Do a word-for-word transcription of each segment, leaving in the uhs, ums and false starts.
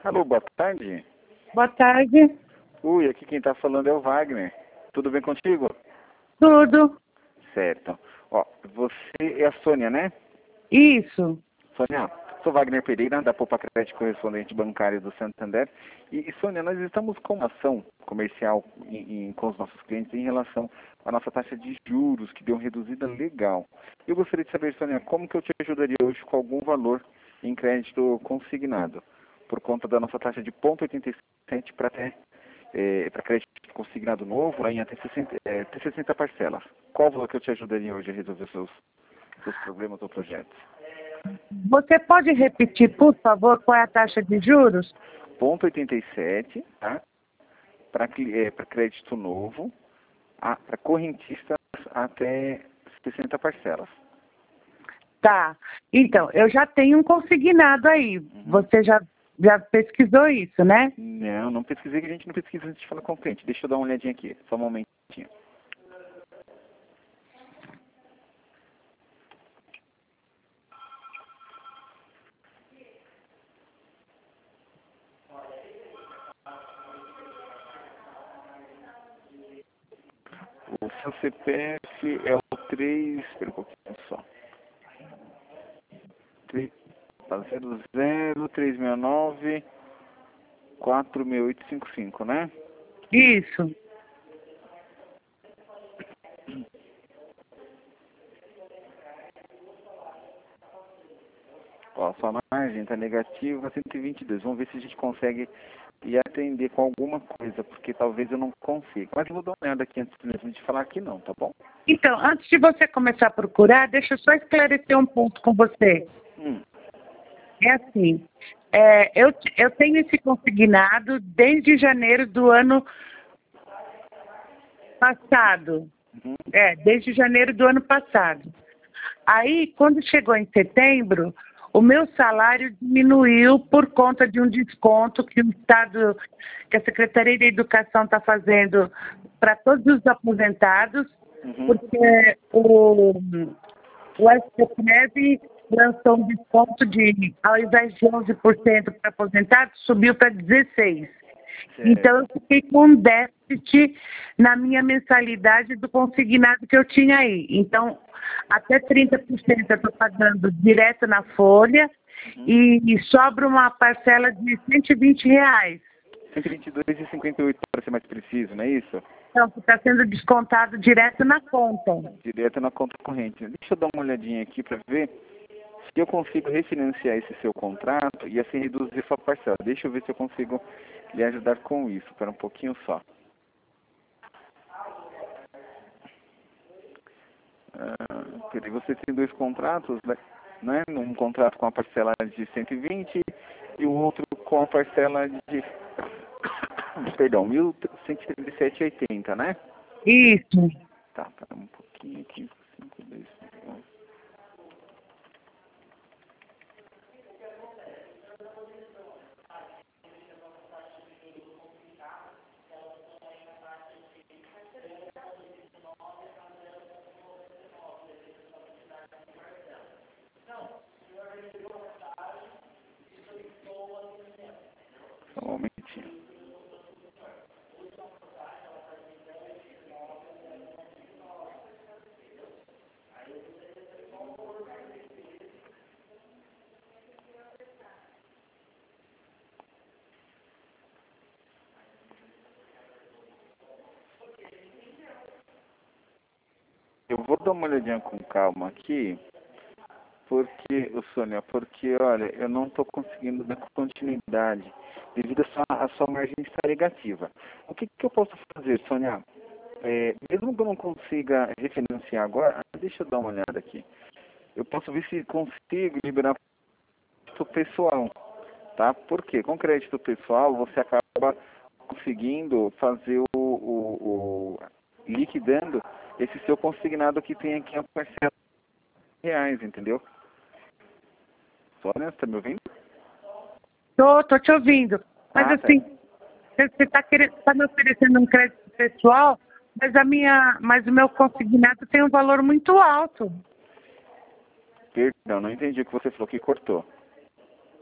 Alô, boa tarde. Boa tarde. Ui, aqui quem tá falando é o Wagner. Tudo bem contigo? Tudo. Certo. Ó, você é a Sônia, né? Isso. Sônia, sou Wagner Pereira, da Poupa Crédito Correspondente Bancário do Santander. E, e Sônia, nós estamos com uma ação comercial em, em, com os nossos clientes em relação à nossa taxa de juros, que deu uma reduzida legal. Eu gostaria de saber, Sônia, como que eu te ajudaria hoje com algum valor em crédito consignado? Por conta da nossa taxa de zero vírgula oitenta e sete para até é, para crédito consignado novo, em até sessenta, é, até sessenta parcelas. Qual valor que eu te ajudaria hoje a resolver seus, seus problemas ou projetos? Você pode repetir, por favor, qual é a taxa de juros? zero vírgula oitenta e sete, tá? Para é, para crédito novo, para correntistas até sessenta parcelas. Tá. Então, eu já tenho um consignado aí. Uhum. Você já, já pesquisou isso, né? Não, não pesquisei, que a gente não pesquisa antes de falar com o cliente. Deixa eu dar uma olhadinha aqui, só um momentinho. O seu C P F é o três, espera um pouquinho só. zero zero três seis nove quatro seis oito cinco cinco, né? Isso. Ó, sua margem está negativa cento e vinte e dois. Vamos ver se a gente consegue ir atender com alguma coisa, porque talvez eu não consiga. Mas eu vou dar uma olhada aqui antes mesmo de falar que não, tá bom? Então, antes de você começar a procurar, deixa eu só esclarecer um ponto com você. Hum. É assim, é, eu, eu tenho esse consignado desde janeiro do ano passado. Uhum. É, desde janeiro do ano passado. Aí, quando chegou em setembro, o meu salário diminuiu por conta de um desconto que o Estado, que a Secretaria de Educação está fazendo para todos os aposentados, Uhum. porque o, o S T F N E V lançou um desconto de, ao invés de onze por cento para aposentados, subiu para dezesseis por cento. Certo. Então, eu fiquei com um déficit na minha mensalidade do consignado que eu tinha aí. Então, até trinta por cento eu estou pagando direto na folha. Uhum. e, e sobra uma parcela de cento e vinte reais. cento e vinte e dois reais e cinquenta e oito centavos para ser mais preciso, não é isso? Então, está sendo descontado direto na conta. Direto na conta corrente. Deixa eu dar uma olhadinha aqui para ver se eu consigo refinanciar esse seu contrato e assim reduzir sua parcela. Deixa eu ver se eu consigo lhe ajudar com isso. Espera um pouquinho só. Ah, peraí, você tem dois contratos, né? Um contrato com a parcela de cento e vinte e o outro com a parcela de, perdão, mil cento e trinta e sete reais e oitenta centavos, né? Isso. Tá, para um pouquinho aqui. cinco, dois, cinco. Só um momentinho. Eu vou dar uma olhadinha com calma aqui, porque, ô Sônia, porque, olha, eu não estou conseguindo dar continuidade devido a sua, a sua margem estar negativa. O que, que eu posso fazer, Sônia? É, mesmo que eu não consiga refinanciar agora, deixa eu dar uma olhada aqui. Eu posso ver se consigo liberar crédito pessoal, tá? Porque com crédito pessoal você acaba conseguindo fazer o, o, o liquidando esse seu consignado que tem aqui a parcela de reais, entendeu? Sônia, tá me ouvindo? Tô, tô te ouvindo. Mas Ah, assim, tá. você está tá me oferecendo um crédito pessoal, mas, a minha, mas o meu consignado tem um valor muito alto. Perdão, não entendi o que você falou, que cortou.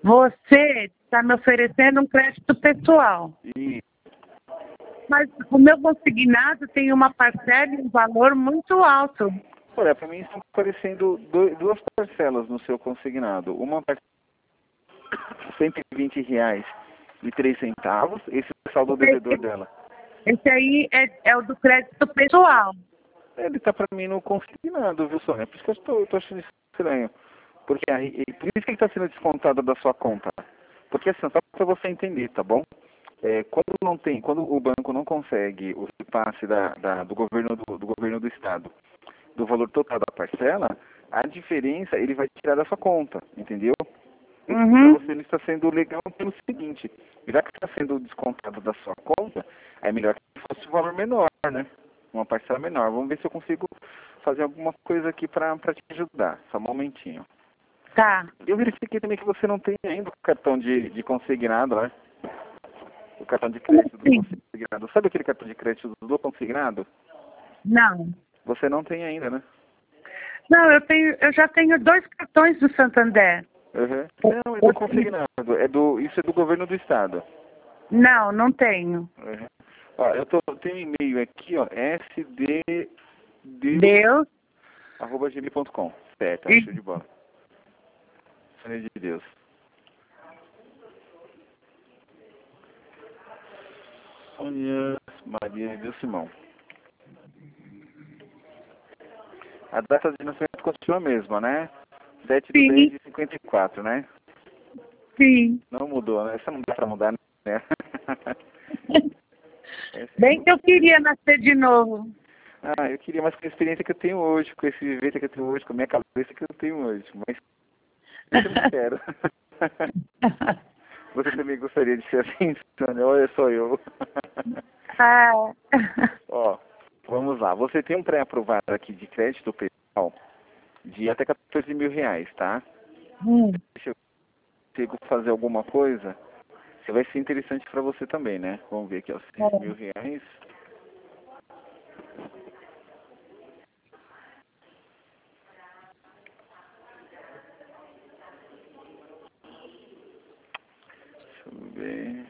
Você está me oferecendo um crédito pessoal. E, Mas o meu consignado tem uma parcela e um valor muito alto. olha, para mim estão aparecendo do- duas parcelas no seu consignado. Uma parcela de cento e vinte reais e três centavos, esse é o saldo devedor dela. Esse aí é, é o do crédito pessoal. Ele tá para mim no consignado, viu, Sônia? Por isso que eu tô, eu tô achando isso estranho. Porque aí, e por isso que ele está sendo descontado da sua conta. Porque assim, só para você entender, tá bom? É, quando não tem, quando o banco não consegue o repasse da, da- do governo do, do governo do estado do valor total da parcela, a diferença ele vai tirar da sua conta, entendeu? Então, para Uhum. você não está sendo legal pelo seguinte, já que está sendo descontado da sua conta, é melhor que fosse um valor menor, né? Uma parcela menor. Vamos ver se eu consigo fazer alguma coisa aqui para te ajudar. Só um momentinho. Tá. Eu verifiquei também que você não tem ainda o cartão de, de consignado, né? O cartão de Como crédito do assim? consignado. Sabe aquele cartão de crédito do consignado? Não. Você não tem ainda, né? Não, eu tenho, eu já tenho dois cartões do Santander. Uhum. Não, é do consignado. É do, isso é do governo do estado. Não, não tenho. Uhum. Ó, eu tô, eu tenho um e-mail aqui, ó, s d deus Deus arroba gmail ponto com. Certo, e show de bola. Sônia de Deus. Sônia Maria de Deus Simão. A data de nascimento continua a mesma, né? sete de dez sim, de cinquenta e quatro, né? sim. Não mudou, né? Essa não dá pra mudar, né? Essa é Bem que eu queria nascer de novo. Ah, eu queria mais com a experiência que eu tenho hoje, com esse vivência que eu tenho hoje, com a minha cabeça que eu tenho hoje, mas eu não quero. Você também gostaria de ser assim, Sônia? Olha só eu. Ah. Ó, vamos lá. Você tem um pré-aprovado aqui de crédito pessoal de até quatorze mil reais, tá? Hum. Se eu consigo fazer alguma coisa, que vai ser interessante para você também, né? Vamos ver aqui, ó, seis mil reais. Deixa eu ver.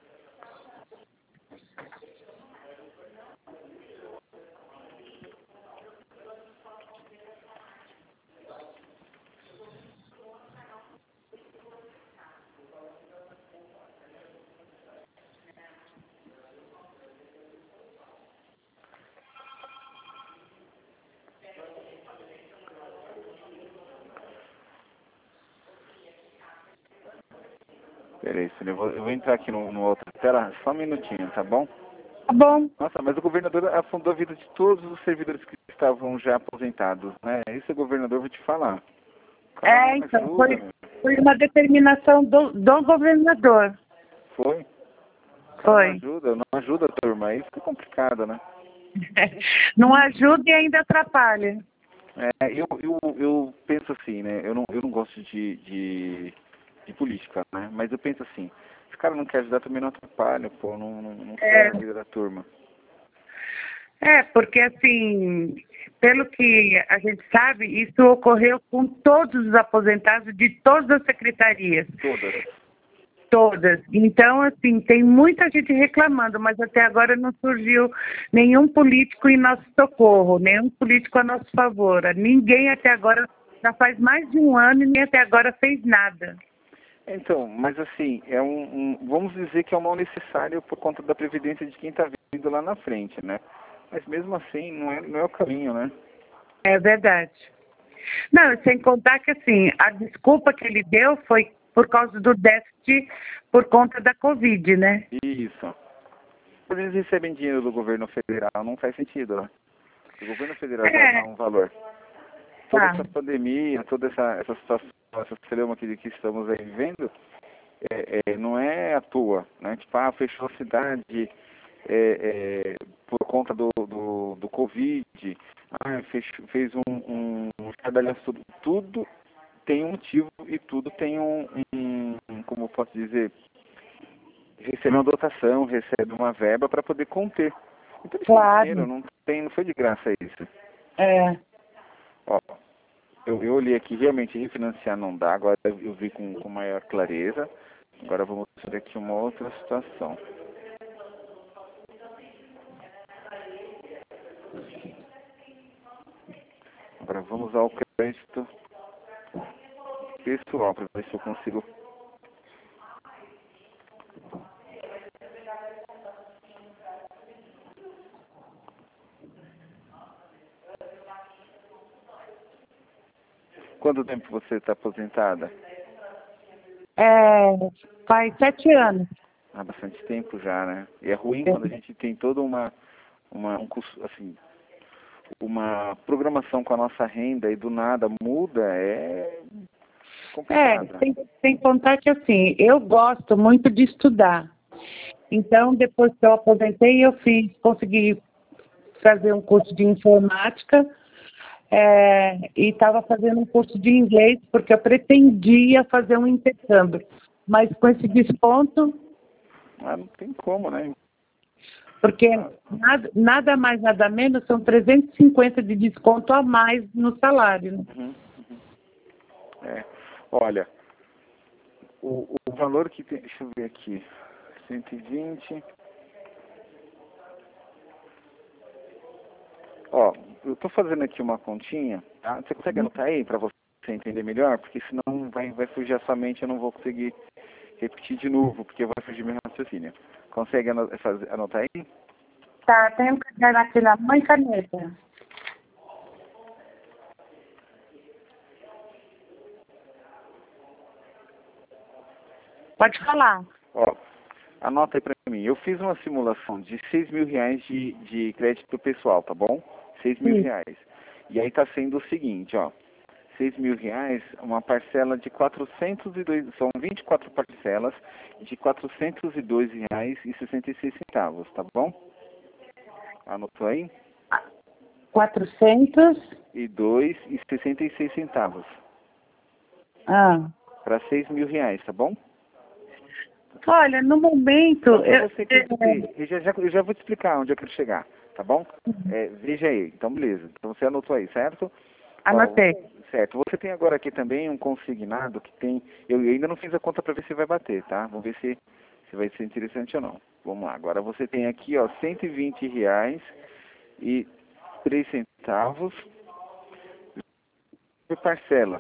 Peraí, Sônia, eu vou, eu vou entrar aqui no, no outra tela, só um minutinho, tá bom? Tá bom. Nossa, mas o governador afundou a vida de todos os servidores que estavam já aposentados, né? Esse governador, vou te falar. O cara É, não então, ajuda, foi, meu. foi uma determinação do, do governador. Foi? O cara não Foi. ajuda, não ajuda a turma. Aí fica complicado, né? Não ajuda e ainda atrapalha. É, eu, eu, eu penso assim, né? Eu não, eu não gosto de, de, de política, né? Mas eu penso assim, se o cara não quer ajudar, também não atrapalha, pô, não, não, não É, ferra a vida da turma. é, porque assim, pelo que a gente sabe, isso ocorreu com todos os aposentados de todas as secretarias. Todas. Todas. Então, assim, tem muita gente reclamando, mas até agora não surgiu nenhum político em nosso socorro, nenhum político a nosso favor. Ninguém até agora, já faz mais de um ano e nem até agora fez nada. Então, mas assim, é um, um- vamos dizer que é um mal necessário por conta da previdência de quem está vindo lá na frente, né? Mas mesmo assim, não é, não é o caminho, né? É verdade. Não, sem contar que, assim, a desculpa que ele deu foi por causa do déficit por conta da Covid, né? Isso. Eles recebem dinheiro do governo federal, não faz sentido, né? O governo federal já É, dá um valor. Toda tá. essa pandemia, toda essa, essa situação, essa celeuma que, que estamos aí vivendo, é, é, não é à toa, né? Tipo, ah, fechou a cidade é, é, por conta do, do, do Covid, ah, fez, fez um, um, um estardalhaço, tudo, tudo tem um motivo e tudo tem um, um como eu posso dizer, recebe uma dotação, recebe uma verba para poder conter. Então esse dinheiro Claro. não tem, não foi de graça isso. É. Ó, Eu, eu olhei aqui, realmente refinanciar não dá, agora eu vi com, com maior clareza. Agora vamos ver aqui uma outra situação. Agora vamos ao crédito pessoal, para ver se eu consigo. Quanto tempo você está aposentada? É, faz sete anos. Há bastante tempo já, né? E é ruim quando a gente tem toda uma, uma, um, cus- assim, uma programação com a nossa renda e do nada muda, é É, complicado. tem, tem que contar que assim, eu gosto muito de estudar. Então, depois que eu aposentei, eu fiz, consegui fazer um curso de informática é, e estava fazendo um curso de inglês, porque eu pretendia fazer um intercâmbio. Mas com esse desconto, Ah, não tem como, né? porque nada, nada mais, nada menos, são trezentos e cinquenta de desconto a mais no salário. Né? Uhum, uhum. É. Olha, o, o valor que tem, deixa eu ver aqui, cento e vinte. Ó, eu tô fazendo aqui uma continha, tá? Você consegue anotar aí para você entender melhor? Porque senão vai, vai fugir a sua mente, eu não vou conseguir repetir de novo, porque vai fugir meu raciocínio. Consegue ano- fazer- anotar aí? Tá, tem um caderno aqui na mão e caneta. Pode falar. Ó, anota aí pra mim. Eu fiz uma simulação de seis mil reais de, de crédito pessoal, tá bom? Seis mil Sim. reais. E aí tá sendo o seguinte, ó. Seis mil reais, uma parcela de quatrocentos e dois, são vinte e quatro parcelas de quatrocentos e dois reais e sessenta e seis centavos, tá bom? Anotou aí? Quatrocentos. E dois e sessenta e seis centavos. Ah. Para seis mil reais, tá bom? Olha, no momento. Só para Eu, você entender, eu já, já, eu já vou te explicar onde eu quero chegar, tá bom? É, veja aí, então beleza. Então você anotou aí, certo? Ó, anotei. certo. Você tem agora aqui também um consignado que tem. Eu ainda não fiz a conta para ver se vai bater, tá? Vamos ver se, se vai ser interessante ou não. Vamos lá. Agora você tem aqui, ó, cento e vinte reais e três centavos por parcelas.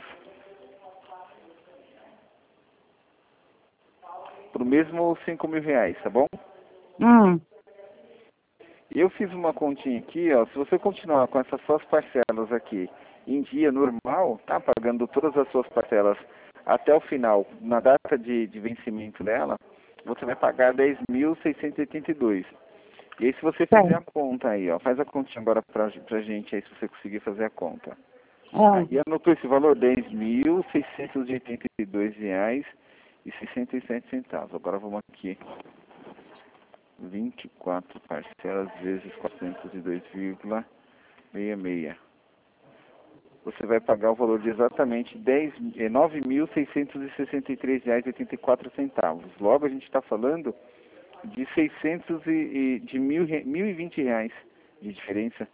Pro mesmo cinco mil reais, tá bom? Hum. Eu fiz uma continha aqui, ó. Se você continuar com essas suas parcelas aqui em dia normal, tá? Pagando todas as suas parcelas até o final, na data de, de vencimento dela, você vai pagar dez mil seiscentos e oitenta e dois. E aí se você fizer a conta aí, ó, faz a continha agora pra, pra gente aí, se você conseguir fazer a conta. Ah. Aí anotou esse valor, dez mil seiscentos e oitenta e dois reais e sessenta e sete centavos. Agora vamos aqui. vinte e quatro parcelas vezes quatrocentos e dois vírgula sessenta e seis. Você vai pagar o valor de exatamente nove mil seiscentos e sessenta e três reais e oitenta e quatro centavos. Logo a gente está falando de seiscentos e, e de mil, re- mil e vinte reais de diferença.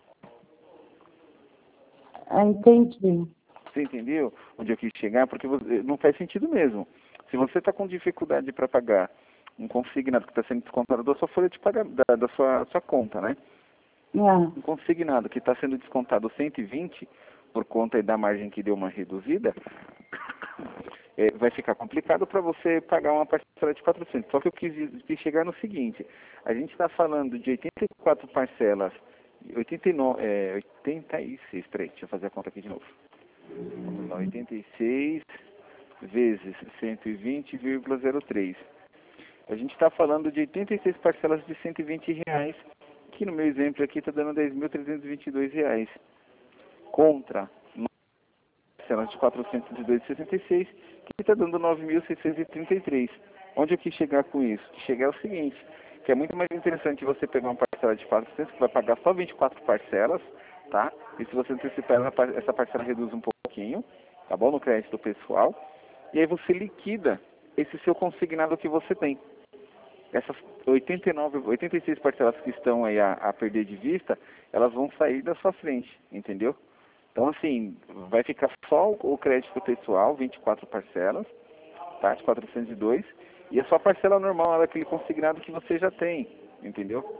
Ah, entendi. Você entendeu onde eu quis chegar? Porque você- não faz sentido mesmo. Se você está com dificuldade para pagar um consignado que está sendo descontado da sua folha de pagamento, da, da sua, sua conta, né? Ah. Um consignado que está sendo descontado cento e vinte por conta aí da margem que deu uma reduzida, é, vai ficar complicado para você pagar uma parcela de quatrocentos. Só que eu quis, quis chegar no seguinte, a gente está falando de oitenta e quatro parcelas, oitenta e nove, é, oitenta e seis, peraí, deixa eu fazer a conta aqui de novo. Vamos lá, oitenta e seis vezes cento e vinte vírgula zero três. A gente está falando de oitenta e seis parcelas de cento e vinte reais, que no meu exemplo aqui está dando dez mil trezentos e vinte e dois reais. Contra parcelas de quatrocentos e dois vírgula sessenta e seis, que está dando nove mil seiscentos e trinta e três. Onde eu quis chegar com isso? Chegar é o seguinte, que é muito mais interessante você pegar uma parcela de quatrocentos, que vai pagar só vinte e quatro parcelas, tá? E se você antecipar, essa par- essa parcela reduz um pouquinho, tá bom? No crédito pessoal. E aí você liquida esse seu consignado que você tem. Essas oitenta e nove, oitenta e seis parcelas que estão aí a, a perder de vista, elas vão sair da sua frente, entendeu? Então, assim, vai ficar só o crédito pessoal, vinte e quatro parcelas, tá? De quatrocentos e dois, e a sua parcela normal, daquele consignado que você já tem, entendeu?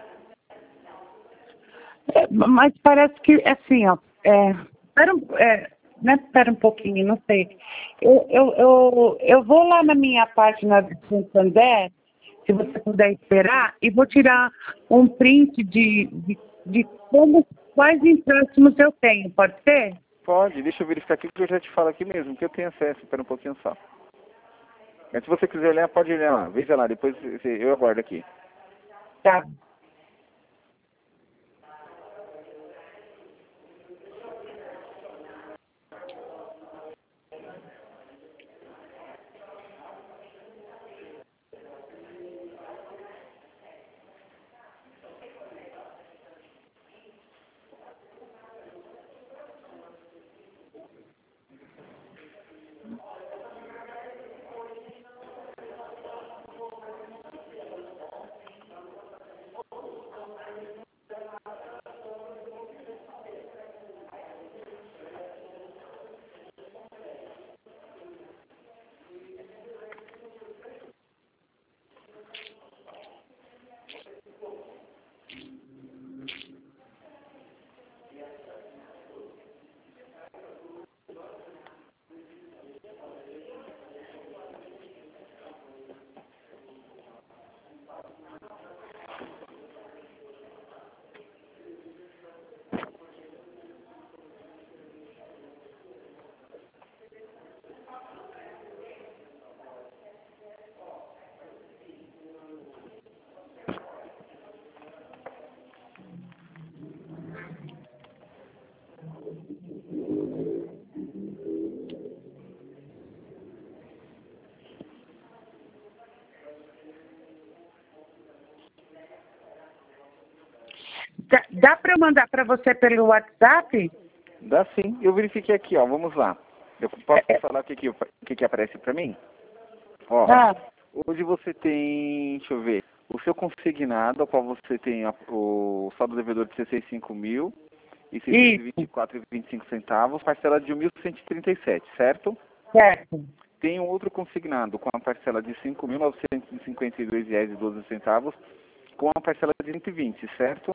É, mas parece que, assim, ó, é, pera, um- é, né, pera um pouquinho, não sei. Eu, eu, eu, eu vou lá na minha página do Santander, se você puder esperar, e vou tirar um print de, de, de como, quais empréstimos eu tenho, pode ser? Pode, deixa eu verificar aqui que eu já te falo aqui mesmo, que eu tenho acesso, espera um pouquinho só. Mas se você quiser olhar, pode olhar lá, veja lá, depois eu aguardo aqui. Tá. Dá, dá para eu mandar para você pelo WhatsApp? Dá sim, eu verifiquei aqui, ó, vamos lá. Eu posso É, é, falar o que, que, o que, que aparece pra mim? Ó, ah, hoje você tem, deixa eu ver, o seu consignado, ao qual você tem a- o saldo devedor de sessenta e cinco mil e seiscentos e vinte e isso, quatro e vinte e cinco centavos, parcela de mil cento e trinta e sete, certo? certo, Tem um outro consignado com a parcela de cinco mil novecentos e cinquenta e dois reais e doze centavos, com a parcela de cento e vinte, certo?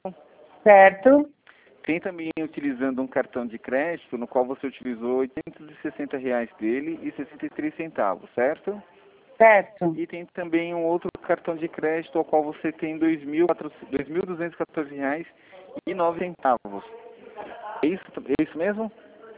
certo, Tem também utilizando um cartão de crédito, no qual você utilizou oitocentos e sessenta reais dele e sessenta e três centavos, certo? certo. E tem também um outro cartão de crédito, ao qual você tem dois mil duzentos e quatorze reais e nove centavos. É isso, é isso mesmo?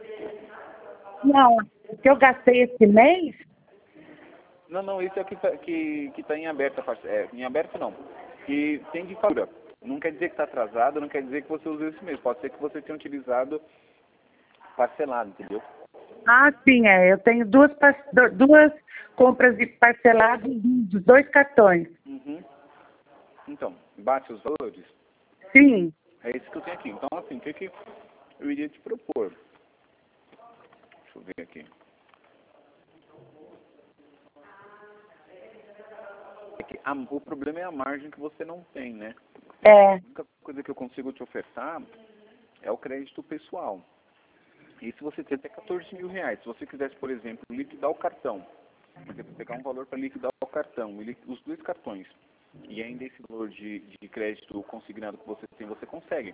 Não, o que eu gastei esse mês? Não, não, esse é o que está que, que tá em aberto, a parce- é, em aberto não. Que tem de fatura. Não quer dizer que está atrasado, não quer dizer que você usou esse mês. Pode ser que você tenha utilizado parcelado, entendeu? Ah, sim, é. Eu tenho duas, par- du- duas compras de parcelados dos dois cartões. Uhum. Então, bate os valores. Sim. É isso que eu tenho aqui. Então, assim, o que, que eu iria te propor? Deixa eu ver aqui. É que a- o problema é a margem que você não tem, né? É. A única coisa que eu consigo te ofertar é o crédito pessoal. E se você tem até quatorze mil reais, se você quisesse, por exemplo, liquidar o cartão, você pegar um valor para liquidar o cartão, e li- os dois cartões, e ainda esse valor de, de crédito consignado que você tem, você consegue.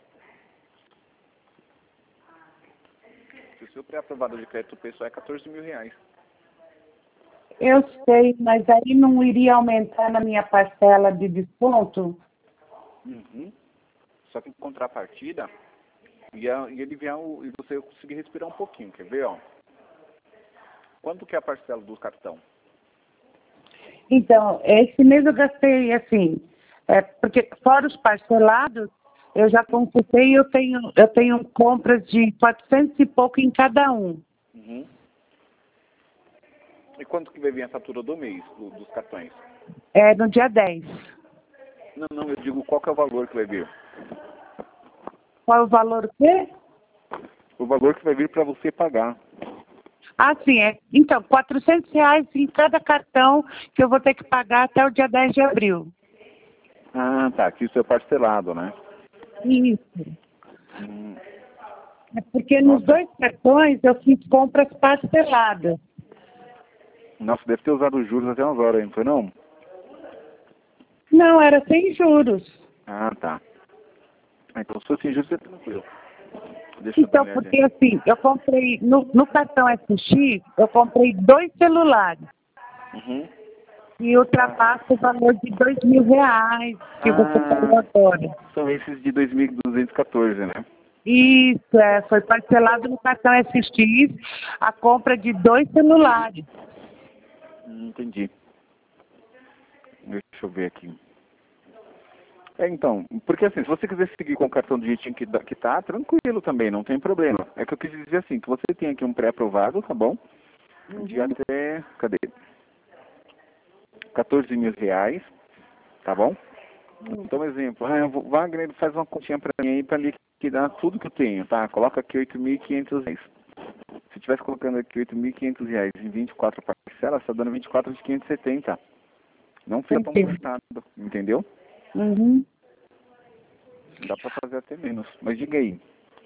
Se o seu pré-aprovado de crédito pessoal é quatorze mil reais. Eu sei, mas aí não iria aumentar na minha parcela de desconto? Uhum. Só que em contrapartida, ia, ia aliviar o, e você conseguir respirar um pouquinho, quer ver, ó? Quanto que é a parcela do cartão? Então, esse mês eu gastei assim, é, porque fora os parcelados, eu já consultei e eu tenho, eu tenho compras de quatrocentos e pouco em cada um. Uhum. E quanto que vai vir a fatura do mês, do- dos cartões? É no dia dez. Não, não, eu digo qual que é o valor que vai vir. Qual é o valor o quê? O valor que vai vir para você pagar. Ah, sim, é. Então, quatrocentos reais em cada cartão que eu vou ter que pagar até o dia dez de abril. Ah, tá, que isso é parcelado, né? Isso. Hum. É porque nos Nossa. dois cartões eu fiz compras parceladas. Nossa, deve ter usado os juros até umas horas, não foi não? Não, era sem juros. Ah, tá. Ah, então se fosse sem juros, é tranquilo. Deixa eu dar Então, uma olhadinha. porque assim, eu comprei, no, no cartão S X, eu comprei dois celulares. Uhum. E ultrapassa o valor de dois mil reais que você falou Ah, agora. são esses de dois mil duzentos e quatorze, né? Isso, é, foi parcelado no cartão S X a compra de dois celulares. Hum, entendi. Deixa eu ver aqui. É, então, porque assim, se você quiser seguir com o cartão do jeitinho que, dá- que tá, tranquilo também, não tem problema. É que eu quis dizer assim, que você tem aqui um pré-aprovado, tá bom? De Uhum. até, cadê? quatorze mil reais, tá bom? Então, exemplo, ah, eu vou- Wagner faz uma continha pra mim aí pra liquidar tudo que eu tenho, tá? Coloca aqui oito mil e quinhentos reais. Se eu tivesse colocando aqui oito mil e quinhentos reais em vinte e quatro parcelas, tá dando vinte e quatro de quinhentos e setenta. Não fica tão Entendi. puxado, entendeu? Uhum. Dá pra fazer até menos. Mas diga aí.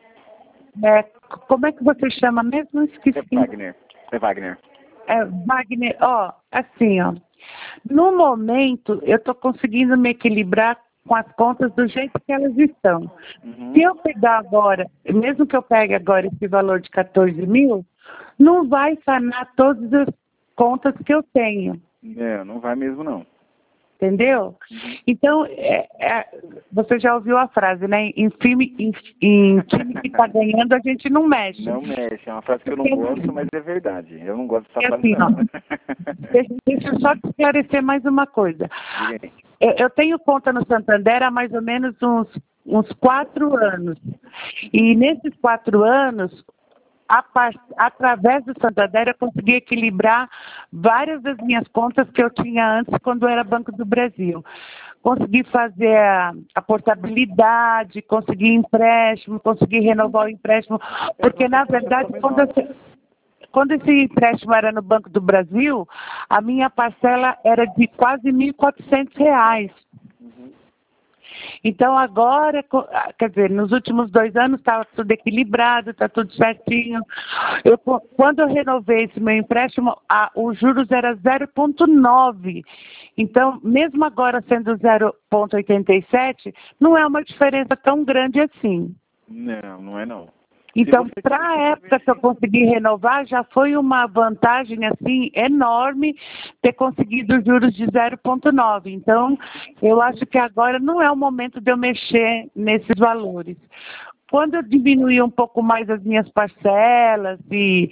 É, como é que você chama mesmo? É Esqueci. Wagner. É Wagner. É, Wagner, ó, assim, ó. No momento, eu estou conseguindo me equilibrar com as contas do jeito que elas estão. Uhum. Se eu pegar agora, mesmo que eu pegue agora esse valor de quatorze mil, não vai sanar todas as contas que eu tenho. É, não vai mesmo não. Entendeu? Uhum. Então, é, é, você já ouviu a frase, né? Em, filme, em, em time que está ganhando, a gente não mexe. Não mexe. É uma frase que eu não Porque, gosto, mas é verdade. Eu não gosto dessa porque frase assim, não. ó, deixa, deixa eu só te esclarecer mais uma coisa. Diga aí. Eu, eu tenho conta no Santander há mais ou menos uns, uns quatro anos. E nesses quatro anos, a par, através do Santander, eu consegui equilibrar várias das minhas contas que eu tinha antes, quando era Banco do Brasil. Consegui fazer a, a portabilidade, consegui empréstimo, consegui renovar o empréstimo, porque, na verdade, quando, eu, quando esse empréstimo era no Banco do Brasil, a minha parcela era de quase mil e quatrocentos reais. Então, agora, quer dizer, nos últimos dois anos estava tudo equilibrado, está tudo certinho. Eu, quando eu renovei esse meu empréstimo, a, os juros era zero vírgula nove. Então, mesmo agora sendo zero vírgula oitenta e sete, não é uma diferença tão grande assim. Não, não é não. Então, para a época que eu consegui renovar, já foi uma vantagem, assim, enorme ter conseguido os juros de zero vírgula nove. Então, eu acho que agora não é o momento de eu mexer nesses valores. Quando eu diminuir um pouco mais as minhas parcelas e,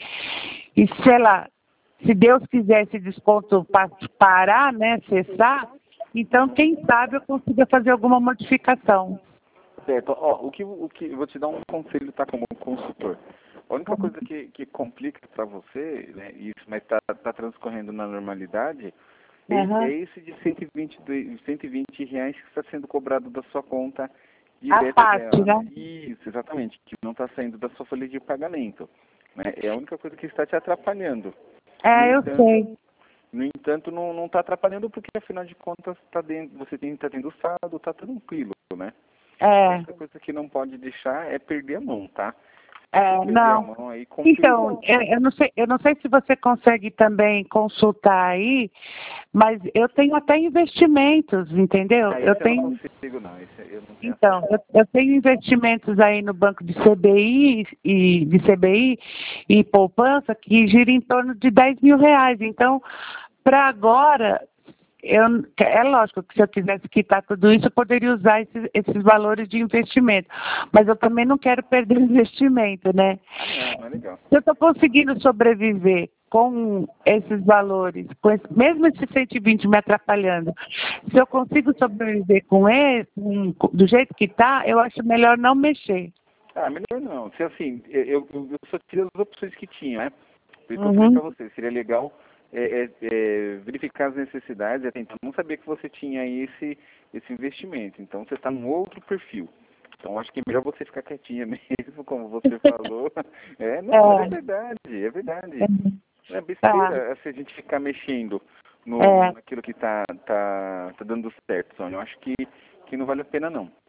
e sei lá, se Deus quiser esse desconto parar, né, cessar, então, quem sabe eu consiga fazer alguma modificação. Certo. Ó, o que, o que, eu vou te dar um conselho, tá, como consultor. A única coisa que, que complica para você, né, isso, mas está tá transcorrendo na normalidade, é, Uhum. é esse de cento e vinte, cento e vinte reais que está sendo cobrado da sua conta A direta parte, dela. né? Isso, exatamente, que não está saindo da sua folha de pagamento. Né? É a única coisa que está te atrapalhando. No É, eu entanto, sei. no entanto, não está atrapalhando porque, afinal de contas, tá dentro, você está tendo saldo, está tranquilo, né? A É, única coisa que não pode deixar é perder a mão, tá? é, Se perder a não. mão aí, complica. Então, eu, eu não sei, eu não sei se você consegue também consultar aí, mas eu tenho até investimentos, entendeu? Ah, Eu esse eu não tenho, consigo, não. Esse eu não tenho então, acesso. eu, eu tenho investimentos aí no banco de C B I e de C B I e poupança que gira em torno de dez mil reais. Então, para agora, eu, é lógico que se eu quisesse quitar tudo isso, eu poderia usar esses, esses valores de investimento. Mas eu também não quero perder o investimento, né? Ah, não, não é legal. Se eu estou conseguindo sobreviver com esses valores, com esse, mesmo esse cento e vinte me atrapalhando, se eu consigo sobreviver com ele, com, do jeito que está, eu acho melhor não mexer. Ah, melhor não. Se assim, eu, eu, eu só tirei as opções que tinha, né? Por isso que eu falei Uhum. pra você, seria legal é, é, é, verificar as necessidades, é tentar não saber que você tinha esse, esse investimento. Então você está num outro perfil. Então acho que é melhor você ficar quietinha mesmo, como você falou. É, não, É, é verdade, é verdade. é, Não é tá, besteira se a gente ficar mexendo no, é, naquilo que tá, tá, tá dando certo, Sônia. Eu acho que, que não vale a pena não.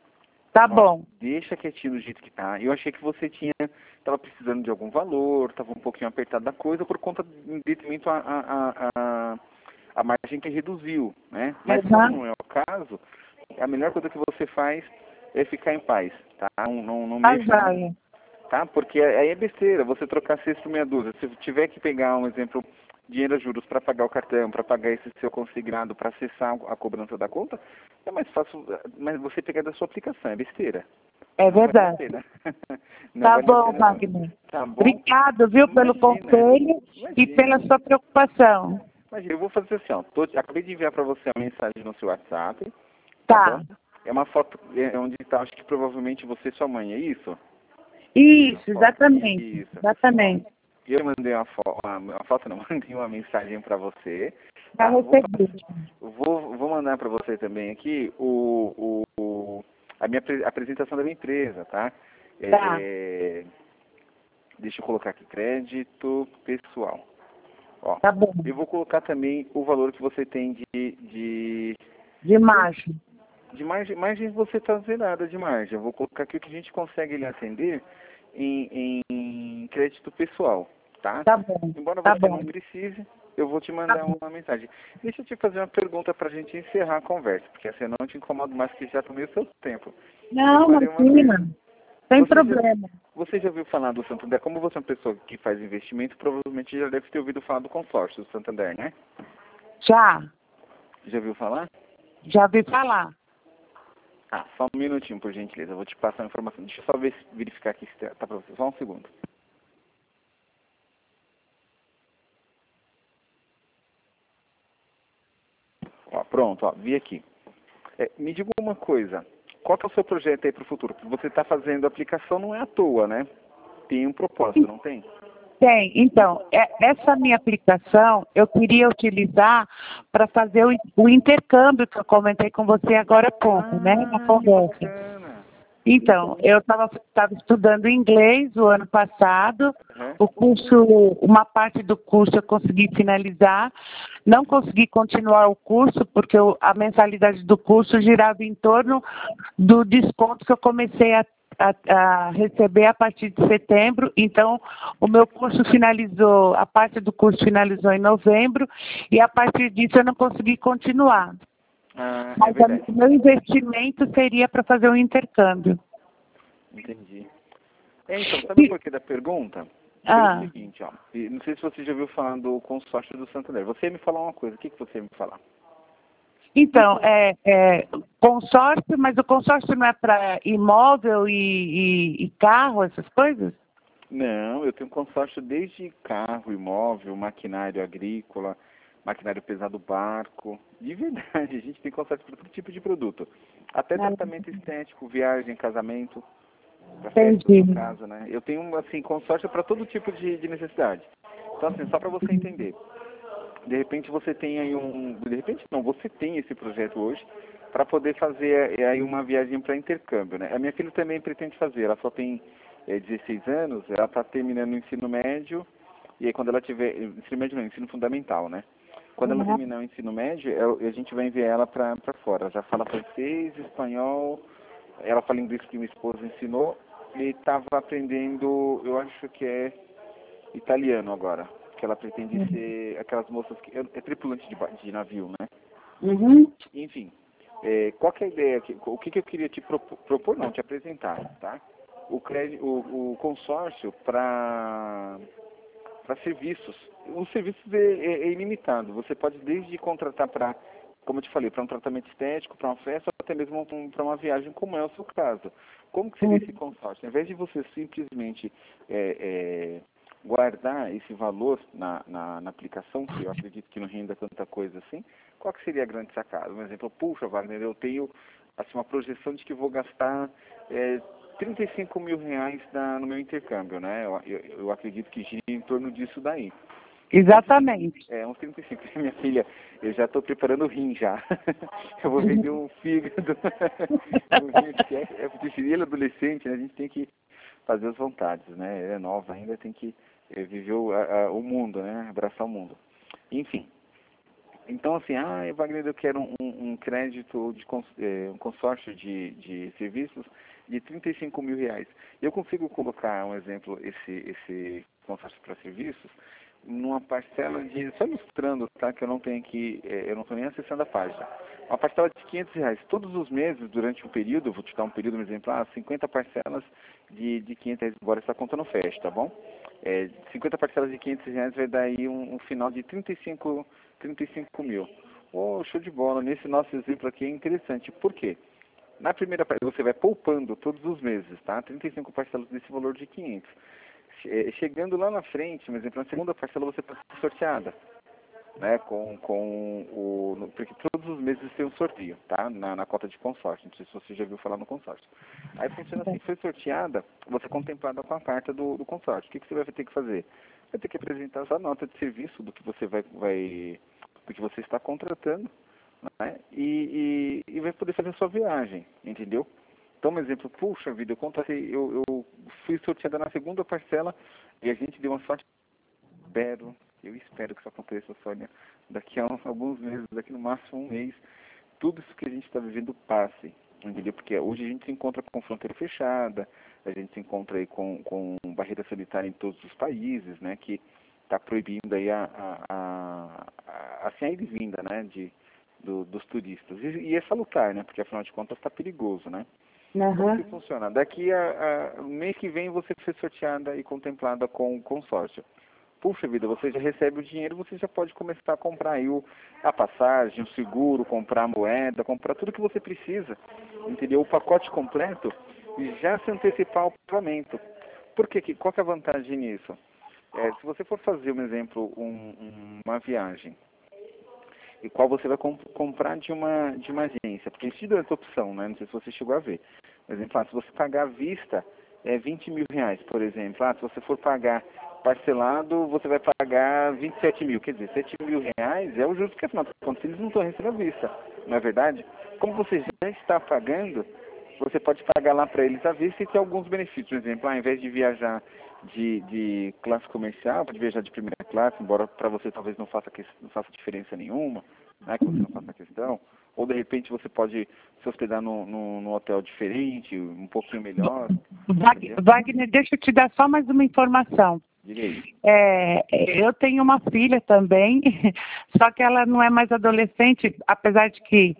Tá Ó, bom. deixa quietinho do jeito que tá. Eu achei que você tinha, estava precisando de algum valor, estava um pouquinho apertado da coisa por conta em detrimento a, a, a, a, a margem que reduziu, né? Mas como Uhum. não é o caso, a melhor coisa que você faz é ficar em paz, tá? Não, não, não Tá mexa, joia. tá? Porque aí é besteira, você trocar seis por meia dúzia. Se tiver que pegar um exemplo, dinheiro a juros para pagar o cartão, para pagar esse seu consignado, para acessar a cobrança da conta, é mais fácil, mas você pegar da sua aplicação, é besteira. É Não vale a verdade. pena. Não Tá vale a bom, pena não. Wagner. Tá bom? Obrigado, viu, pelo Imagina, conselho e pela imagina. sua preocupação. Imagina, eu vou fazer assim, ó. Tô, acabei de enviar para você a mensagem no seu WhatsApp, tá bom? Tá. É uma foto é, onde tá, acho que provavelmente você e sua mãe, é isso? Isso, Ó, exatamente. isso. Ó, Exatamente. eu mandei uma, fo uma, uma foto, não, mandei uma mensagem para você, Já tá? Vou, recebi. fazer, vou, vou mandar para você também aqui o, o, o- a minha apre- apresentação da minha empresa, tá? Tá. É, deixa eu colocar aqui, crédito pessoal. Ó, Tá bom. eu vou colocar também o valor que você tem de, de, De macho. de margem, margem você está zerada de margem. Eu vou colocar aqui o que a gente consegue lhe atender em, em crédito pessoal, tá? Tá bom. Embora Tá você bom. não precise, eu vou te Tá mandar bom. uma mensagem. Deixa eu te fazer uma pergunta para a gente encerrar a conversa, porque assim eu não te incomodo mais que já tomei o seu tempo. Não, Reparei uma coisa. imagina. Sem Você já, problema. você já ouviu falar do Santander? Como você é uma pessoa que faz investimento, provavelmente já deve ter ouvido falar do consórcio do Santander, né? Já. Já ouviu falar? Já ouvi falar. Ah, só um minutinho, por gentileza. Eu vou te passar a informação. Deixa eu só ver, se- verificar aqui se tá tá pra você. Só um segundo. Ó, pronto, ó, vi aqui. É, me diga uma coisa. Qual que é o seu projeto aí para o futuro? Porque você está fazendo a aplicação não é à toa, né? Tem um propósito, não tem? Tem. Então, é- essa minha aplicação eu queria utilizar para fazer o, o intercâmbio que eu comentei com você agora há pouco, né? Na Ah, que conversa. bacana. Então, Então, eu estava estudando inglês o ano passado, aham. o curso, uma parte do curso eu consegui finalizar, não consegui continuar o curso porque o- a mensalidade do curso girava em torno do desconto que eu comecei a, a- a receber a partir de setembro, então o meu curso finalizou, a parte do curso finalizou em novembro e a partir disso eu não consegui continuar. Ah, é Mas a- verdade. o meu investimento seria para fazer um intercâmbio. Entendi. É, então, sabe o porquê da pergunta? Pelo Ah, seguinte, ó. e Não sei se você já ouviu falar do consórcio do Santander. Você ia me falar uma coisa. O que, que você ia me falar? então, é, é consórcio, mas o consórcio não é para imóvel e, e, e carro, essas coisas? Não, eu tenho consórcio desde carro, imóvel, maquinário agrícola, maquinário pesado, barco. De verdade, a gente tem consórcio para todo tipo de produto. Até Ah, tratamento estético, viagem, casamento, para festas entendi. no caso, né? Eu tenho, assim, consórcio para todo tipo de, de necessidade. Então, assim, só para você entender. De repente você tem aí um... De repente não, você tem esse projeto hoje para poder fazer é, aí uma viagem para intercâmbio, né? A minha filha também pretende fazer, ela só tem é, dezesseis anos, ela está terminando o ensino médio, e aí quando ela tiver... Ensino médio não, ensino fundamental, né? Quando ela Ah, terminar o ensino médio, eu- a gente vai enviar ela para fora. Ela já fala francês, espanhol, ela fala inglês que minha esposa ensinou, e estava aprendendo, eu acho que é italiano agora, que ela pretende ser aquelas moças que é, é tripulante de, ba- de navio, né? uhum. Enfim, é, qual que é a ideia? que- O que, que eu queria te propor, propor, não, te apresentar, tá? O, crédito, o, o consórcio para para serviços. Os serviços é, é, é ilimitado. Você pode desde contratar para, como eu te falei, para um tratamento estético, para uma festa, ou até mesmo para uma viagem, como é o seu caso. Como que seria esse consórcio? Ao invés de você simplesmente é, é, guardar esse valor na, na, na aplicação, que eu acredito que não renda tanta coisa assim, qual que seria a grande sacada? Um exemplo, puxa, Wagner, eu tenho assim, uma projeção de que vou gastar é, trinta e cinco mil reais na, no meu intercâmbio, né? Eu, eu, eu acredito que gira em torno disso daí. Exatamente. É, uns trinta e cinco. Minha filha, eu já estou preparando o rim já. Eu vou vender um fígado. Um rim, porque é, é difícil. Ele é adolescente, né? A gente tem que fazer as vontades, né? Ele é nova ainda, tem que é, viver o, a, a, o mundo, né? Abraçar o mundo. Enfim. Então, assim, ah, Wagner, eu quero um, um crédito, de cons, é, um consórcio de, de serviços de trinta e cinco mil reais. Eu consigo colocar, um exemplo, esse, esse consórcio para serviços numa parcela de, só ilustrando, tá, que eu não tenho aqui, é, eu não estou nem acessando a página, uma parcela de quinhentos reais. Todos os meses, durante um período, vou te dar um período, um exemplo, ah, cinquenta parcelas de, de quinhentos reais, embora essa conta não feche, tá bom? É, cinquenta parcelas de quinhentos reais vai dar aí um, um final de trinta e cinco mil. Oh, show de bola. Nesse nosso exemplo aqui é interessante. Por quê? Na primeira parcela, você vai poupando todos os meses, tá? trinta e cinco parcelas desse valor de quinhentos. Chegando lá na frente, por exemplo, na segunda parcela você pode ser sorteada, né? Com, com o... Porque todos os meses tem um sorteio, tá? Na, na cota de consórcio. Não sei se você já viu falar no consórcio. Aí funciona assim, foi sorteada, você é contemplada com a carta do, do consórcio. O que, que você vai ter que fazer? Vai ter que apresentar sua nota de serviço do que você vai... vai do que você está contratando, né? E, e, e vai poder fazer a sua viagem, entendeu? Então, um exemplo, puxa vida, eu contratei, eu, eu fui sorteada na segunda parcela e a gente deu uma sorte. Espero, eu espero que isso aconteça, Sônia, daqui a uns, alguns meses, daqui no máximo um mês, tudo isso que a gente está vivendo passe, entendeu? Porque hoje a gente se encontra com fronteira fechada, a gente se encontra aí com, com barreira sanitária em todos os países, né, que está proibindo aí a, a, a, a, assim, a ida e vinda, né, de, do, dos turistas. E, e é salutar, né, porque afinal de contas está perigoso, né? Uhum. Como que funciona? Daqui a, a mês que vem você foi sorteada e contemplada com o consórcio. Puxa vida, você já recebe o dinheiro, você já pode começar a comprar aí o, a passagem, o seguro, comprar a moeda, comprar tudo que você precisa, entendeu? O pacote completo e já se antecipar ao pagamento. Por quê? Qual que é a vantagem nisso? É, se você for fazer, um exemplo, um, uma viagem, e qual você vai comp comprar de uma, de uma agência, porque existe essa opção, né? Não sei se você chegou a ver. Por exemplo, ah, se você pagar à vista, é vinte mil reais, por exemplo. Ah, se você for pagar parcelado, você vai pagar vinte e sete mil. Quer dizer, sete mil reais é o justo, porque afinal de contas eles não estão recebendo à vista, não é verdade? Como você já está pagando, você pode pagar lá para eles à vista e ter alguns benefícios. Por exemplo, ah, ao invés de viajar de, de classe comercial, pode viajar de primeira classe, embora para você talvez não faça, que, não faça diferença nenhuma, né, que você não faça questão. Ou de repente você pode se hospedar num no, no hotel diferente, um pouquinho melhor. Wagner, Wagner, deixa eu te dar só mais uma informação. Diga aí. É, eu tenho uma filha também, só que ela não é mais adolescente, apesar de que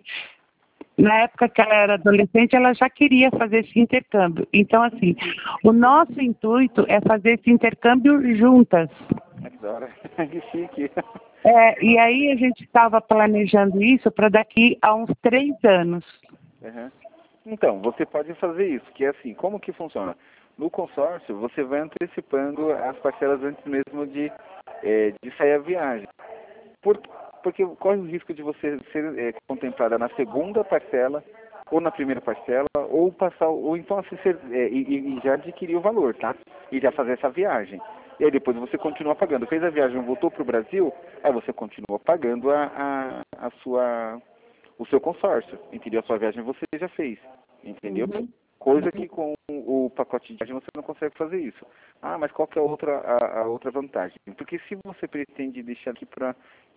na época que ela era adolescente, ela já queria fazer esse intercâmbio. Então, assim, o nosso intuito é fazer esse intercâmbio juntas. Adoro. Que chique. É, e aí a gente estava planejando isso para daqui a uns três anos. Uhum. Então, você pode fazer isso, que é assim, como que funciona? No consórcio, você vai antecipando as parcelas antes mesmo de, é, de sair a viagem. Por, porque corre o risco de você ser é, contemplada na segunda parcela, ou na primeira parcela, ou passar, ou então assim, ser, é, e, e já adquirir o valor, tá? E já fazer essa viagem. E aí depois você continua pagando. Fez a viagem, voltou para o Brasil, aí você continua pagando a, a, a sua, o seu consórcio, entendeu? A sua viagem você já fez, entendeu? Uhum. Coisa que com o pacote de viagem você não consegue fazer isso. Ah, mas qual que é a outra, a, a outra vantagem? Porque se você pretende deixar aqui para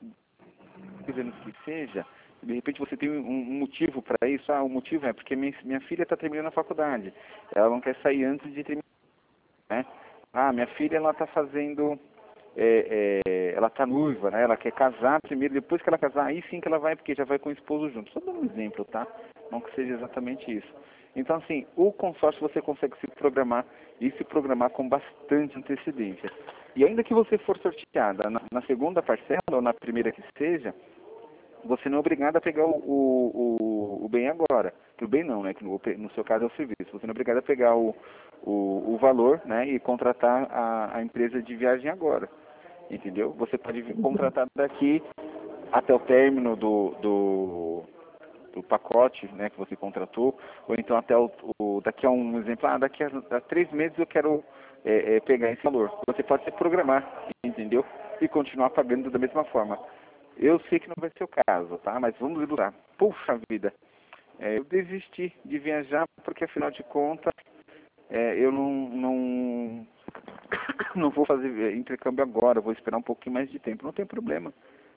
anos que seja, de repente você tem um, um motivo para isso. Ah, o motivo é porque minha, minha filha está terminando a faculdade. Ela não quer sair antes de terminar, né? Ah, minha filha ela está fazendo, é, é, ela está noiva, né? Ela quer casar primeiro, depois que ela casar, aí sim que ela vai, porque já vai com o esposo junto. Só dando um exemplo, tá? Não que seja exatamente isso. Então, assim, o consórcio você consegue se programar e se programar com bastante antecedência. E ainda que você for sorteada na, na segunda parcela ou na primeira que seja, você não é obrigado a pegar o, o, o, o bem agora. O bem não, né? Que no, no seu caso é o serviço. Você não é obrigado a pegar o, o, o valor, né? E contratar a, a empresa de viagem agora. Entendeu? Você pode contratar daqui até o término do, do, do pacote, né? Que você contratou. Ou então até o, o daqui a um exemplo, ah, daqui a, a três meses eu quero é, é, pegar esse valor. Você pode se programar, entendeu? E continuar pagando da mesma forma. Eu sei que não vai ser o caso, tá? Mas vamos ilustrar. Puxa vida, é, eu desisti de viajar porque, afinal de contas, é, eu não, não, não vou fazer intercâmbio agora, vou esperar um pouquinho mais de tempo. Não tem problema.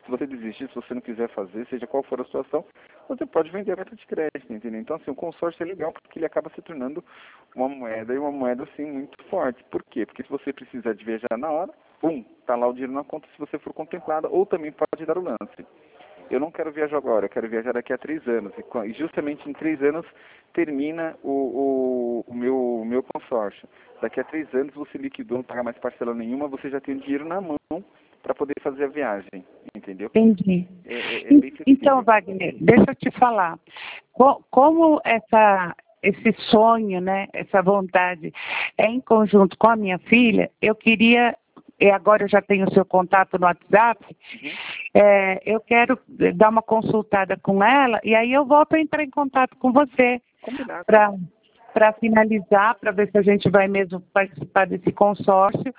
Se você desistir, se você não quiser fazer, seja qual for a situação, você pode vender a carta de crédito, entendeu? Então, assim, o consórcio é legal porque ele acaba se tornando uma moeda e uma moeda, assim, muito forte. Por quê? Porque se você precisar de viajar na hora, pum, tá lá o dinheiro na conta se você for contemplado, ou também pode dar o lance. Eu não quero viajar agora, eu quero viajar daqui a três anos. E justamente em três anos termina o, o, o meu, o meu consórcio. Daqui a três anos você liquidou, não paga mais parcela nenhuma, você já tem o dinheiro na mão para poder fazer a viagem, entendeu? Entendi. É, é, é bem Então, flexível. Wagner, deixa eu te falar. Co- Como essa, esse sonho, né, essa vontade é em conjunto com a minha filha, eu queria, e agora eu já tenho o seu contato no WhatsApp, Uhum. é, eu quero dar uma consultada com ela e aí eu volto a entrar em contato com você Combinado. para para finalizar, para ver se a gente vai mesmo participar desse consórcio,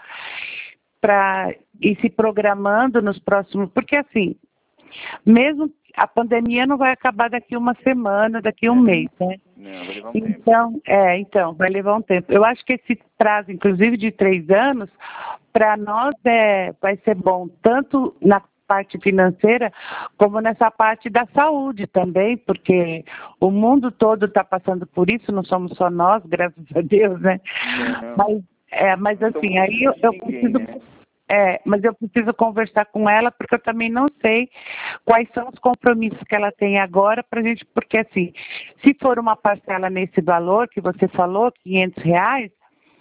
para ir se programando nos próximos, porque assim, mesmo a pandemia não vai acabar daqui uma semana, daqui um É. mês, né? Não, vai levar um tempo. Então, é, então, vai levar um tempo. Eu acho que esse prazo, inclusive de três anos, para nós é, vai ser bom, tanto na parte financeira, como nessa parte da saúde também, porque o mundo todo está passando por isso, não somos só nós, graças a Deus, né? Não. Mas, é, mas Não assim, somos aí eu, de eu ninguém, preciso... né? É, mas eu preciso conversar com ela porque eu também não sei quais são os compromissos que ela tem agora para a gente, porque assim, se for uma parcela nesse valor que você falou, quinhentos reais,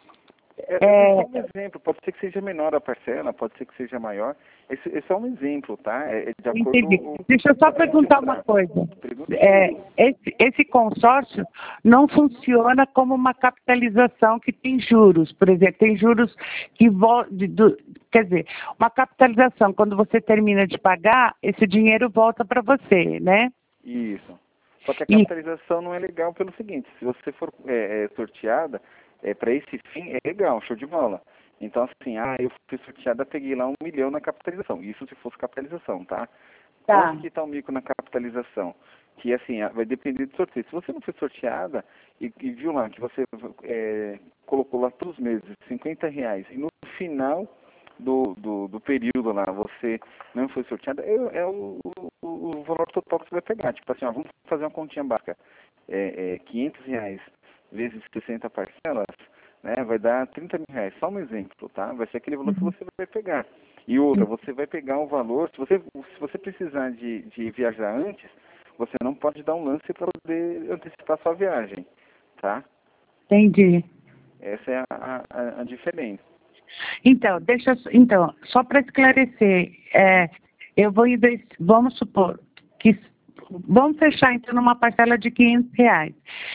É, é, é só um exemplo, pode ser que seja menor a parcela, pode ser que seja maior. Esse, esse é um exemplo, tá? É, é de acordo entendi. com o Deixa eu só que a gente perguntar uma entrar. coisa. Pergunta É, tudo. esse, esse consórcio não funciona como uma capitalização que tem juros, por exemplo, tem juros que vol- de- do, quer dizer, uma capitalização, quando você termina de pagar, esse dinheiro volta para você, né? Isso. Só que a E capitalização não é legal pelo seguinte, se você for é, é, sorteada, é, para esse fim é legal, show de bola. Então assim, ah, eu fui sorteada, peguei lá um milhão na capitalização. Isso se fosse capitalização, tá? tá, Onde que está o mico na capitalização? Que assim, vai depender do sorteio. Se você não foi sorteada e, e viu lá que você é, colocou lá todos os meses cinquenta reais e no final do, do, do período lá você não foi sorteada, é, é o, o, o valor total que você vai pegar. Tipo assim, ó, vamos fazer uma continha básica. É, é, quinhentos reais vezes sessenta parcelas, né, vai dar trinta mil reais. Só um exemplo, tá? Vai ser aquele valor que você vai pegar. E outra, você vai pegar um valor, se você, se você precisar de, de viajar antes, você não pode dar um lance para poder antecipar sua viagem, tá? entendi. Essa é a, a, a diferença. Então, deixa, eu- então, só para esclarecer, é, eu vou investir, vamos supor que vamos fechar então numa parcela de quinhentos reais.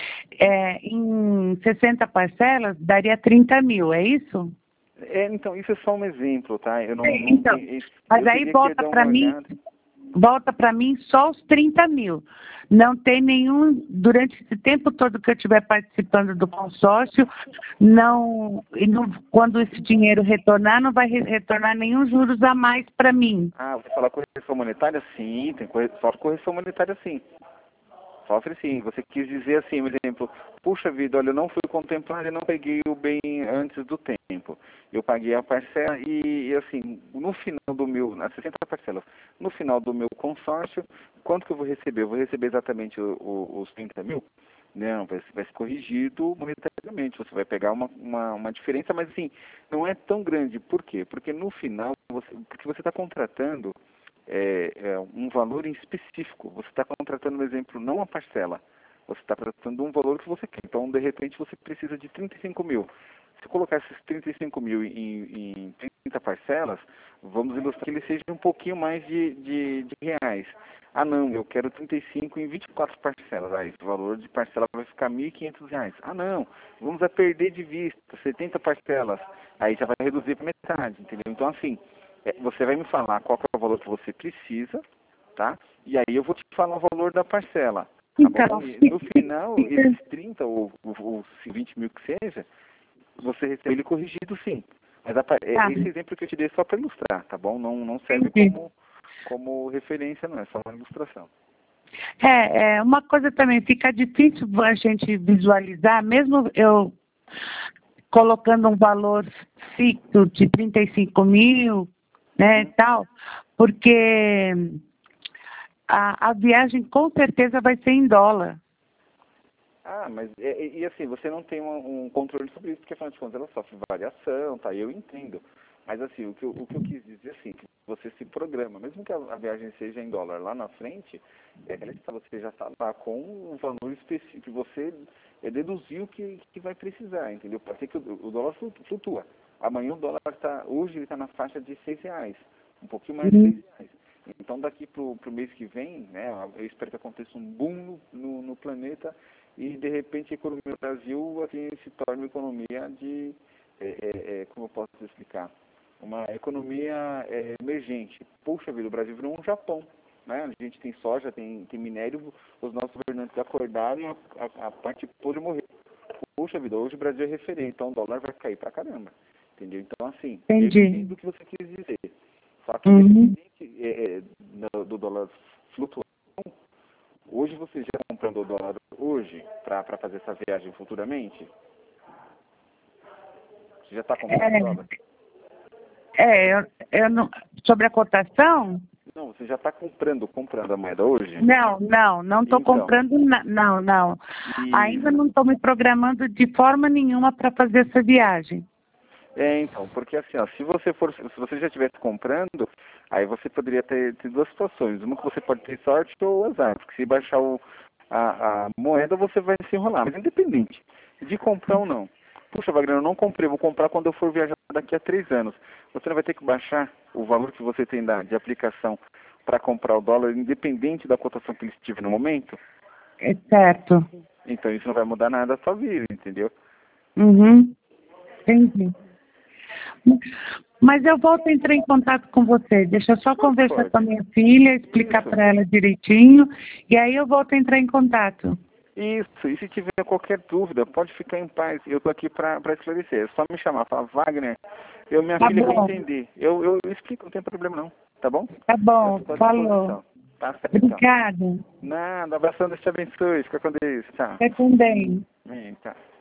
É, em sessenta parcelas daria trinta mil, é isso? É, então, isso é só um exemplo, tá? Eu não, É, não então, tenho- mas eu aí teria que volta dar para uma mim, olhada. volta para mim só os trinta mil. Não tem nenhum, durante esse tempo todo que eu estiver participando do consórcio, não, e não, quando esse dinheiro retornar, não vai re- retornar nenhum juros a mais para mim. Ah, você fala correção monetária? Sim, tem corre... só correção monetária sim. Sofre sim. Você quis dizer assim, por exemplo, puxa vida, olha, eu não fui contemplado e não peguei o bem antes do tempo. Eu paguei a parcela e, e, assim, no final do meu, nas sessenta parcelas, no final do meu consórcio, quanto que eu vou receber? Eu vou receber exatamente o, o, os trinta mil? Não, vai, vai ser corrigido monetariamente. Você vai pegar uma, uma, uma diferença, mas assim, não é tão grande. Por quê? Porque no final, você, porque você está contratando é, é, um valor em específico. Você está contratando, por exemplo, não uma parcela. Você está tratando um valor que você quer. Então, de repente, você precisa de trinta e cinco mil. Se colocar esses trinta e cinco mil em, em trinta parcelas, vamos ilustrar que ele seja um pouquinho mais de, de, de reais. Ah, não, eu quero trinta e cinco em vinte e quatro parcelas. Ah, esse valor de parcela vai ficar mil e quinhentos reais. Ah, não, vamos a perder de vista setenta parcelas. Aí já vai reduzir para metade, entendeu? Então, assim, é, você vai me falar qual que é o valor que você precisa, tá? E aí eu vou te falar o valor da parcela, tá bom? Então, E no fica- final, fica- esses trinta ou, ou, ou vinte mil que seja, você recebe ele corrigido sim. Mas a, pa- é, tá, esse exemplo que eu te dei é só para ilustrar, tá bom? Não, não serve entendi. como, como referência, não, é só uma ilustração. É, é, uma coisa também, fica difícil a gente visualizar, mesmo eu colocando um valor fixo de trinta e cinco mil, né, Uhum. tal, porque a, a viagem com certeza vai ser em dólar. Ah, mas e, e assim, você não tem um, um controle sobre isso, porque afinal de contas ela sofre variação, tá? Eu entendo. Mas assim, o que, eu, o que eu quis dizer assim, que você se programa, mesmo que a, a viagem seja em dólar lá na frente, é que você já está lá com um valor específico, que você é, deduziu que, que vai precisar, entendeu? Pode ser que o, o dólar flutua. Amanhã o dólar está, hoje ele está na faixa de seis reais, um pouquinho mais de Uhum. seis reais. Então daqui para o mês que vem, né, eu espero que aconteça um boom no, no, no planeta e de repente a economia do Brasil assim, se torne uma economia de, é, é, é, como eu posso explicar, uma economia é, emergente. Puxa vida, o Brasil virou um Japão, né? A gente tem soja, tem, tem minério, os nossos governantes acordaram e a, a, a parte podre morreu. Puxa vida, hoje o Brasil é referência, então o dólar vai cair pra caramba, entendeu? Então assim, Entendi. eu entendo o que você quis dizer, só que Uhum. independente é, é, do dólar flutuar, hoje você já está comprando o dólar hoje para fazer essa viagem futuramente? Você já está comprando É, dólar? é eu, eu não, sobre a cotação? Não, você já está comprando, comprando a moeda hoje? Não, não, não estou Então, comprando, na, não, não. Ainda isso. não estou me programando de forma nenhuma para fazer essa viagem. É, então, porque assim, ó, se você for, se você já estivesse comprando, aí você poderia ter, ter duas situações. Uma que você pode ter sorte ou azar, porque se baixar o, a, a moeda você vai se enrolar, mas independente de comprar ou não. Puxa, Wagner, eu não comprei, vou comprar quando eu for viajar daqui a três anos. Você não vai ter que baixar o valor que você tem da, de aplicação para comprar o dólar, independente da cotação que ele estiver no momento? É certo. Então isso não vai mudar nada a sua vida, entendeu? Uhum. Entendi. Mas eu volto a entrar em contato com você. Deixa eu só conversar Pode. com a minha filha, explicar Isso. para ela direitinho, e aí eu volto a entrar em contato. Isso, e se tiver qualquer dúvida, pode ficar em paz. Eu estou aqui para esclarecer. É só me chamar, falar, Wagner, eu, minha Tá filha quer bom, entender. Eu, eu, eu explico, não tem problema não, tá bom? tá Eu bom, estou à falou. disposição. Tá certo, então. Obrigada. Nada, abração, Deus te abençoe. Fica com Deus. Tchau. Você também. Amém, tchau.